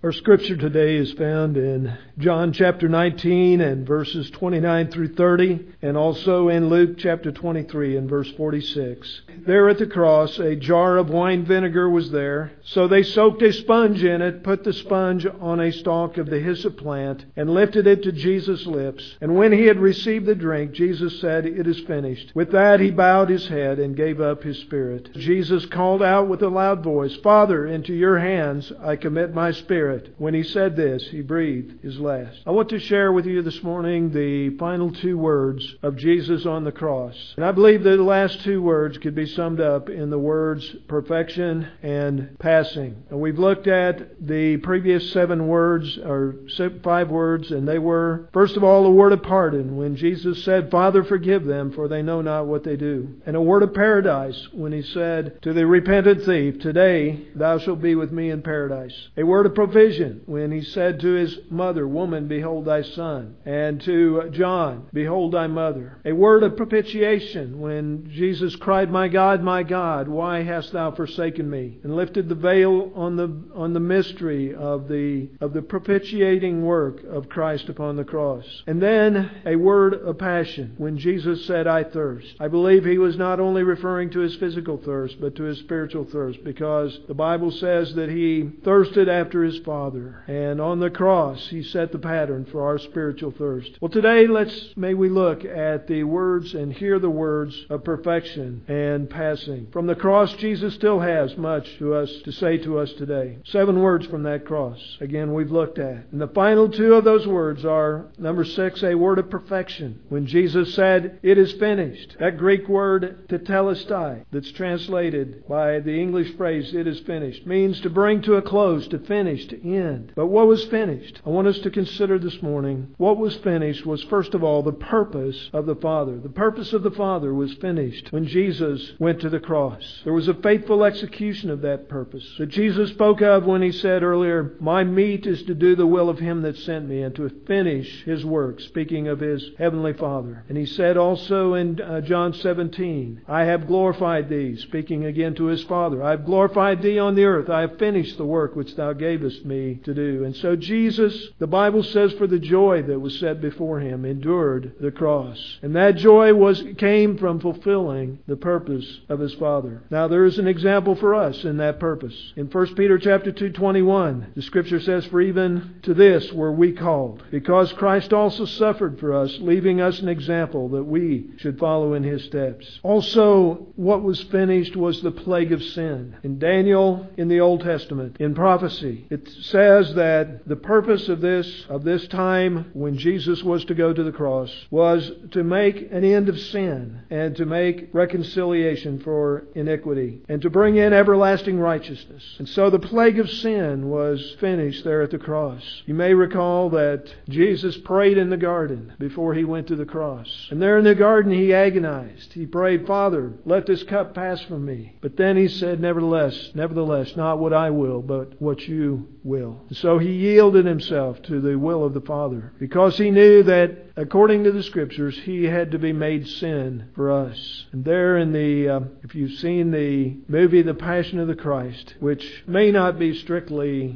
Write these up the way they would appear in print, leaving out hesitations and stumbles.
Our scripture today is found in John chapter 19 and verses 29 through 30, and also in Luke chapter 23 and verse 46. There at the cross, a jar of wine vinegar was there. So they soaked a sponge in it, put the sponge on a stalk of the hyssop plant, and lifted it to Jesus' lips. And when he had received the drink, Jesus said, "It is finished." With that he bowed his head and gave up his spirit. Jesus called out with a loud voice, "Father, into your hands I commit my spirit." When he said this, he breathed his last. I want to share with you this morning the final two words of Jesus on the cross. And I believe that the last two words could be summed up in the words perfection and passing. And we've looked at the previous 7 words, or 5 words, and they were, first of all, a word of pardon when Jesus said, "Father, forgive them, for they know not what they do." And a word of paradise when he said to the repentant thief, "Today thou shalt be with me in paradise." A word of provision when he said to his mother, "Woman, behold thy son," and to John, "Behold thy mother." A word of propitiation when Jesus cried, my God, why hast thou forsaken me?" and lifted the veil on the mystery of the propitiating work of Christ upon the cross. And then a word of passion when Jesus said, "I thirst." I believe he was not only referring to his physical thirst, but to his spiritual thirst, because the Bible says that he thirsted after his Father. And on the cross, he set the pattern for our spiritual thirst. Well, today, may we look at the words and hear the words of perfection and passing. From the cross, Jesus still has much to say to us today. 7 words from that cross. Again, we've looked at. And the final 2 of those words are, number 6, a word of perfection. When Jesus said, "It is finished." That Greek word, tetelestai, that's translated by the English phrase, "it is finished," means to bring to a close, to finish, to end. But what was finished? I want us to consider this morning what was finished was, first of all, the purpose of the Father. The purpose of the Father was finished when Jesus went to the cross. There was a faithful execution of that purpose that Jesus spoke of when he said earlier, "My meat is to do the will of him that sent me and to finish his work," speaking of his heavenly Father. And he said also in John 17, "I have glorified thee," speaking again to his Father. "I have glorified thee on the earth. I have finished the work which thou gavest me to do." And so Jesus, the Bible says, for the joy that was set before him, endured the cross. And that joy came from fulfilling the purpose of his Father. Now there is an example for us in that purpose. In 1 Peter chapter 2:21, the Scripture says, "For even to this were we called, because Christ also suffered for us, leaving us an example that we should follow in his steps." Also, what was finished was the plague of sin. In Daniel, in the Old Testament, in prophecy, it says that the purpose of this time when Jesus was to go to the cross was to make an end of sin and to make reconciliation for iniquity and to bring in everlasting righteousness. And so the plague of sin was finished there at the cross. You may recall that Jesus prayed in the garden before he went to the cross. And there in the garden he agonized. He prayed, "Father, let this cup pass from me." But then he said, nevertheless, not what I will, but what you will. So he yielded himself to the will of the Father because he knew that, according to the Scriptures, he had to be made sin for us. And there in if you've seen the movie The Passion of the Christ, which may not strictly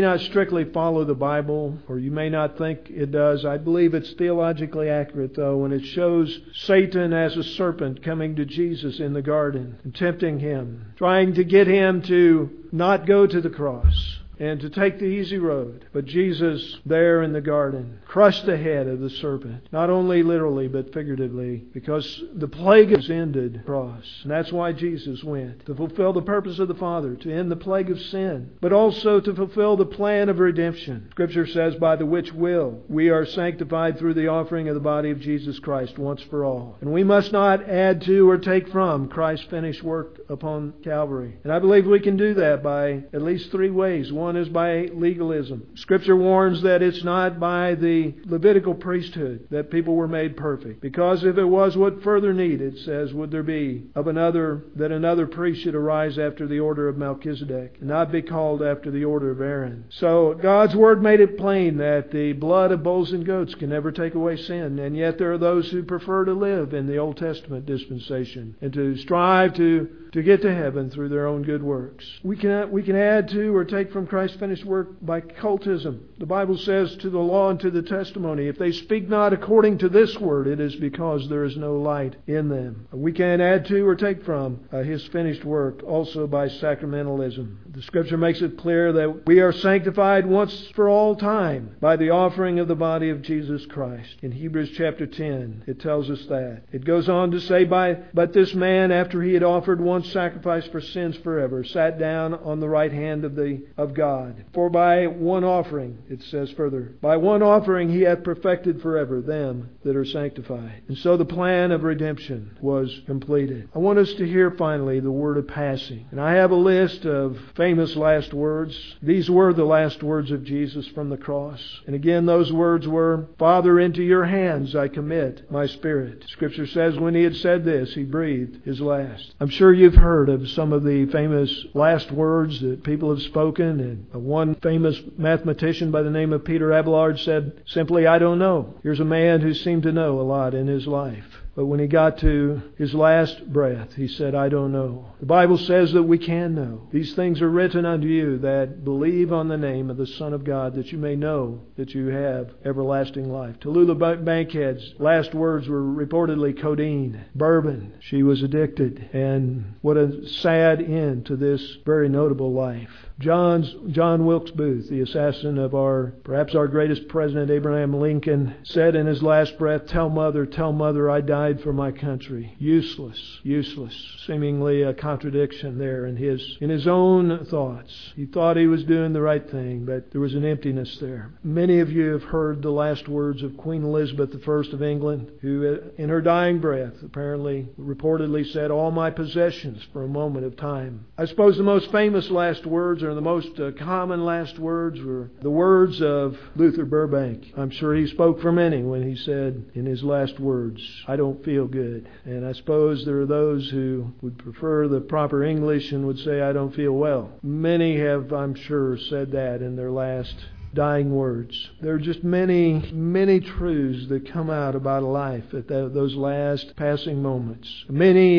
follow the Bible, or you may not think it does. I believe it's theologically accurate, though, when it shows Satan as a serpent coming to Jesus in the garden and tempting him, trying to get him to not go to the cross and to take the easy road. But Jesus, there in the garden, crushed the head of the serpent, not only literally but figuratively, because the plague has ended the cross. And that's why Jesus went, to fulfill the purpose of the Father, to end the plague of sin, but also to fulfill the plan of redemption. Scripture says, "By the which will we are sanctified through the offering of the body of Jesus Christ once for all." And we must not add to or take from Christ's finished work upon Calvary. And I believe we can do that by at least 3 ways. One is by legalism. Scripture warns that it's not by the Levitical priesthood that people were made perfect. Because if it was, what further need, it says, would there be of that another priest should arise after the order of Melchizedek and not be called after the order of Aaron? So God's Word made it plain that the blood of bulls and goats can never take away sin. And yet there are those who prefer to live in the Old Testament dispensation and to strive to get to heaven through their own good works. We can add to or take from Christ's finished work by cultism. The Bible says, to the law and to the testimony, if they speak not according to this word, it is because there is no light in them. We can't add to or take from His finished work, also by sacramentalism. The Scripture makes it clear that we are sanctified once for all time by the offering of the body of Jesus Christ. In Hebrews chapter 10, it tells us that. It goes on to say, but this man, after he had offered one sacrifice for sins forever, sat down on the right hand of God. For by one offering, it says further, by one offering He hath perfected forever them that are sanctified. And so the plan of redemption was completed. I want us to hear finally the word of passing. And I have a list of famous last words. These were the last words of Jesus from the cross. And again, those words were, Father, into your hands I commit my spirit. Scripture says when He had said this, He breathed His last. I'm sure you've heard of some of the famous last words that people have spoken. And one famous mathematician by the name of Peter Abelard said simply, I don't know. Here's a man who seemed to know a lot in his life. But when he got to his last breath, he said, I don't know. The Bible says that we can know. These things are written unto you that believe on the name of the Son of God, that you may know that you have everlasting life. Tallulah Bankhead's last words were reportedly codeine, bourbon. She was addicted. And what a sad end to this very notable life. John Wilkes Booth, the assassin of perhaps our greatest president, Abraham Lincoln, said in his last breath, tell mother I died for my country. Useless. Seemingly a contradiction there in his own thoughts. He thought he was doing the right thing, but there was an emptiness there. Many of you have heard the last words of Queen Elizabeth I of England, who in her dying breath apparently reportedly said, all my possessions for a moment of time. I suppose the most famous last words, or the most common last words, were the words of Luther Burbank. I'm sure he spoke for many when he said in his last words, I don't feel good. And I suppose there are those who would prefer the proper English and would say, I don't feel well. Many have, I'm sure, said that in their last dying words. There are just many truths that come out about life at those last passing moments. Many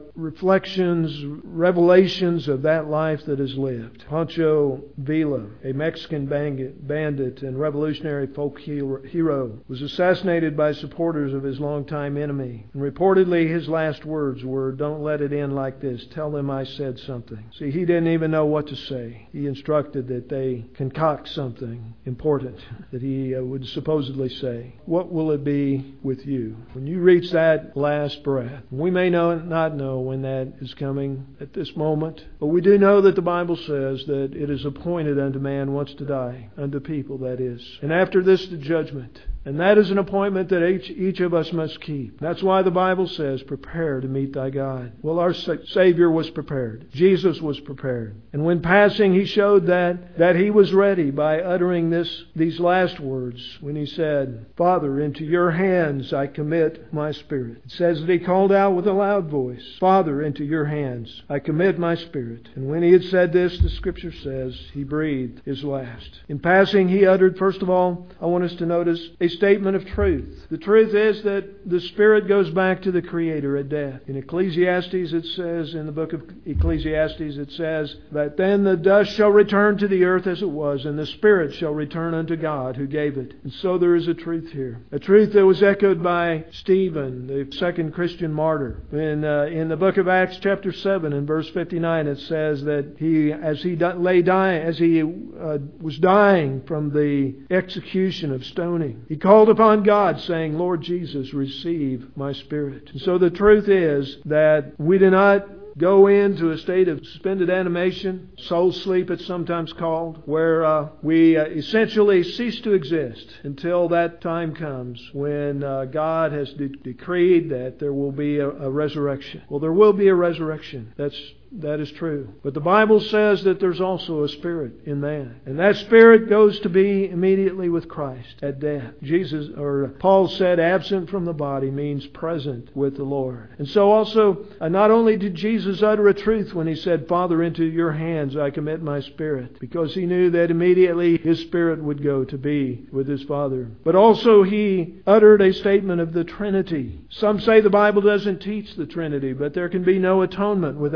reflections, revelations of that life that is lived. Pancho Villa, a Mexican bandit and revolutionary folk hero, was assassinated by supporters of his longtime enemy. And reportedly his last words were, don't let it end like this. Tell them I said something. See, he didn't even know what to say. He instructed that they concoct something important that he would supposedly say. What will it be with you when you reach that last breath? We may not know when that is coming at this moment, but we do know that the Bible says that it is appointed unto man once to die, unto people that is. And after this, the judgment. And that is an appointment that each of us must keep. That's why the Bible says, prepare to meet thy God. Well, our Savior was prepared. Jesus was prepared. And when passing, He showed that He was ready by uttering these last words when He said, Father, into your hands I commit my spirit. It says that He called out with a loud voice, Father, into your hands I commit my spirit. And when He had said this, the Scripture says, He breathed His last. In passing, He uttered, first of all, I want us to notice a statement of truth. The truth is that the Spirit goes back to the Creator at death. In Ecclesiastes, it says, in the book of Ecclesiastes, it says that then the dust shall return to the earth as it was, and the Spirit shall return unto God who gave it. And so there is a truth here. A truth that was echoed by Stephen, the second Christian martyr. In the book of Acts chapter 7 and verse 59, it says that as he was dying from the execution of stoning, he called upon God saying, Lord Jesus, receive my spirit. And so the truth is that we do not go into a state of suspended animation, soul sleep it's sometimes called, where we essentially cease to exist until that time comes when God has decreed that there will be a resurrection. Well, there will be a resurrection. That is true. But the Bible says that there's also a spirit in man. And that spirit goes to be immediately with Christ at death. Paul said absent from the body means present with the Lord. And so also, not only did Jesus utter a truth when He said, Father, into your hands I commit my spirit, because He knew that immediately His spirit would go to be with His Father. But also He uttered a statement of the Trinity. Some say the Bible doesn't teach the Trinity, but there can be no atonement without it.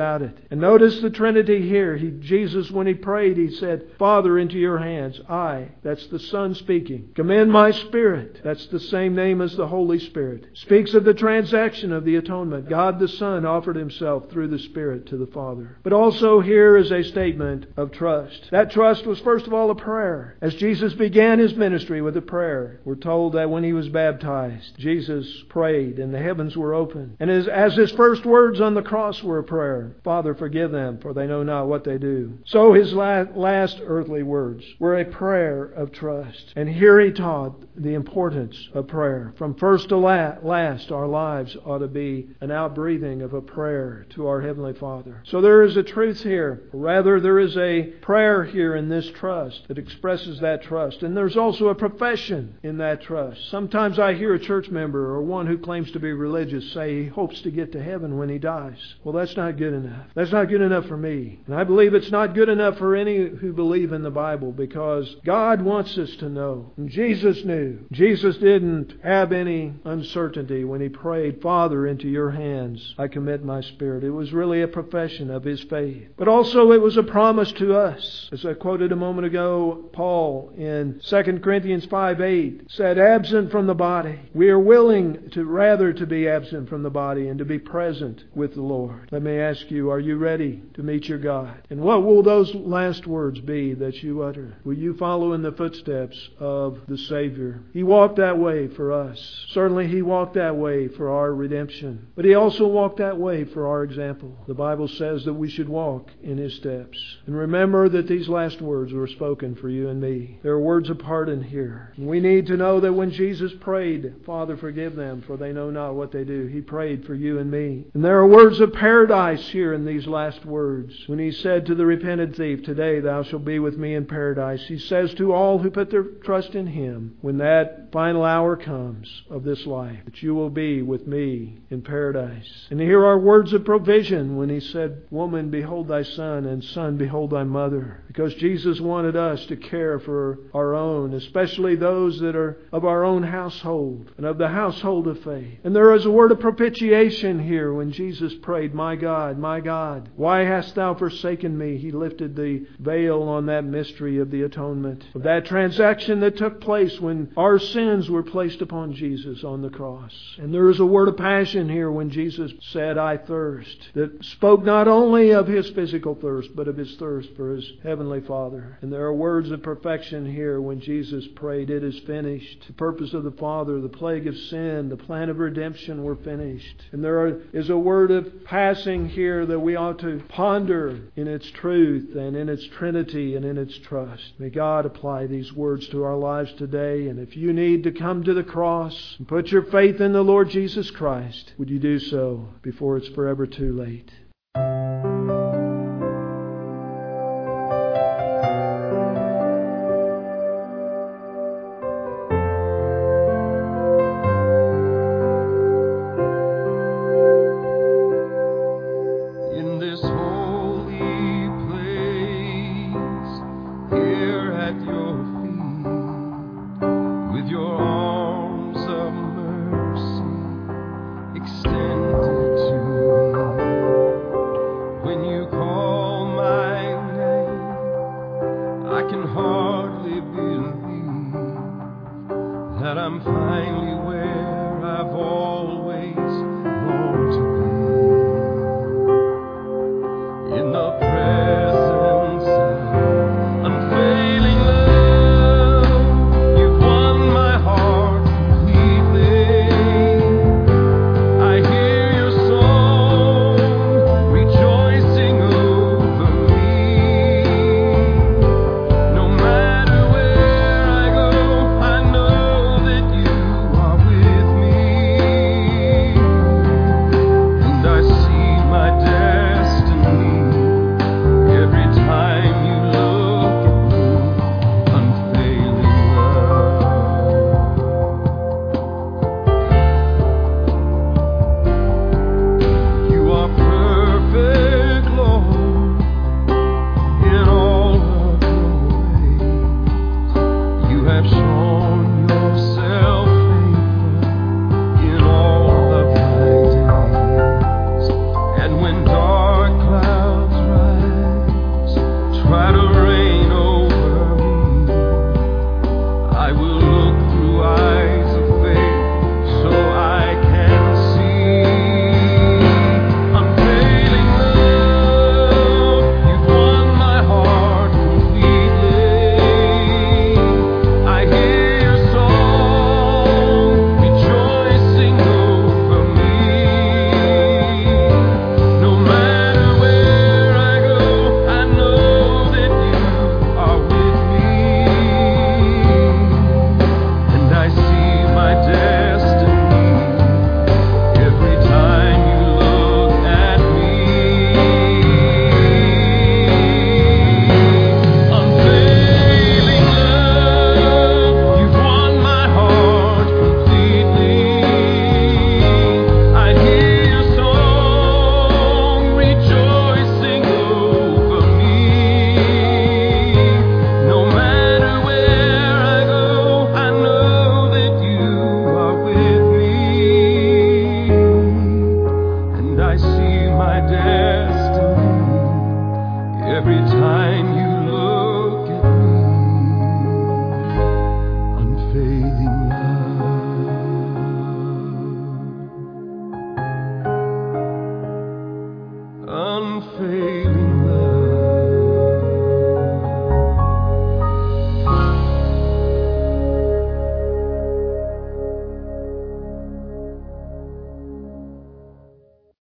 And notice the Trinity here. Jesus, when He prayed, He said, Father, into your hands, that's the Son speaking, commend my spirit. That's the same name as the Holy Spirit. Speaks of the transaction of the atonement. God the Son offered Himself through the Spirit to the Father. But also here is a statement of trust. That trust was first of all a prayer. As Jesus began His ministry with a prayer, we're told that when He was baptized, Jesus prayed and the heavens were opened. And as His first words on the cross were a prayer, Father, forgive them, for they know not what they do. So His last earthly words were a prayer of trust. And here He taught the importance of prayer. From first to last, our lives ought to be an outbreathing of a prayer to our Heavenly Father. So there is a truth here. Rather, there is a prayer here in this trust that expresses that trust. And there's also a profession in that trust. Sometimes I hear a church member or one who claims to be religious say he hopes to get to heaven when he dies. Well, that's not good enough. That's not good enough for me. And I believe it's not good enough for any who believe in the Bible, because God wants us to know. And Jesus knew. Jesus didn't have any uncertainty when He prayed, Father, into your hands I commit my spirit. It was really a profession of His faith. But also it was a promise to us. As I quoted a moment ago, Paul in 2 Corinthians 5:8 said, absent from the body. We are willing to rather to be absent from the body and to be present with the Lord. Let me ask you, are you ready to meet your God? And what will those last words be that you utter? Will you follow in the footsteps of the Savior? He walked that way for us. Certainly He walked that way for our redemption. But He also walked that way for our example. The Bible says that we should walk in His steps. And remember that these last words were spoken for you and me. There are words of pardon here. And we need to know that when Jesus prayed, Father, forgive them, for they know not what they do, He prayed for you and me. And there are words of paradise here in these last words. When He said to the repentant thief, today thou shalt be with me in paradise, He says to all who put their trust in Him, when that final hour comes of this life, that you will be with me in paradise. And here are words of provision when He said, woman, behold thy son, and son, behold thy mother. Because Jesus wanted us to care for our own, especially those that are of our own household and of the household of faith. And there is a word of propitiation here when Jesus prayed, my God, why hast thou forsaken me? He lifted the veil on that mystery of the atonement, of that transaction that took place when our sins were placed upon Jesus on the cross. And there is a word of passion here when Jesus said, I thirst, that spoke not only of His physical thirst, but of His thirst for His Heavenly Father. And there are words of perfection here when Jesus prayed, it is finished. The purpose of the Father, the plague of sin, the plan of redemption were finished. And there is a word of passing here that we ought to ponder in its truth and in its Trinity and in its trust. May God apply these words to our lives today. And if you need to come to the cross and put your faith in the Lord Jesus Christ, would you do so before it's forever too late? Extended to me. my destiny. Every time you